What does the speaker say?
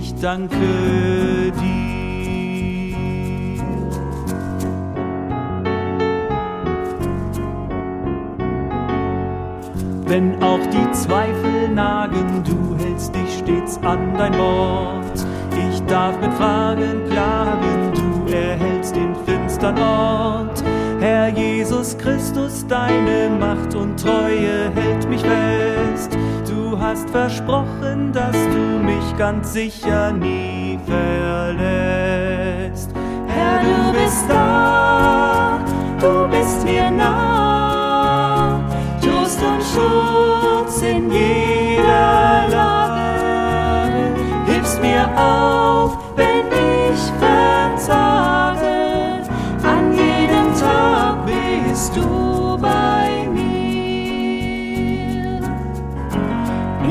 ich danke dir. Wenn auch die Zweifel nagen, du hältst dich stets an dein Wort. Ich darf mit Fragen plagen, du erhältst den finstern Ort. Herr Jesus Christus, deine Macht und Treue hält mich fest. Du hast versprochen, dass du mich ganz sicher nie verlässt. Herr, du bist da, du bist mir nah, Trost und Schutz in jedem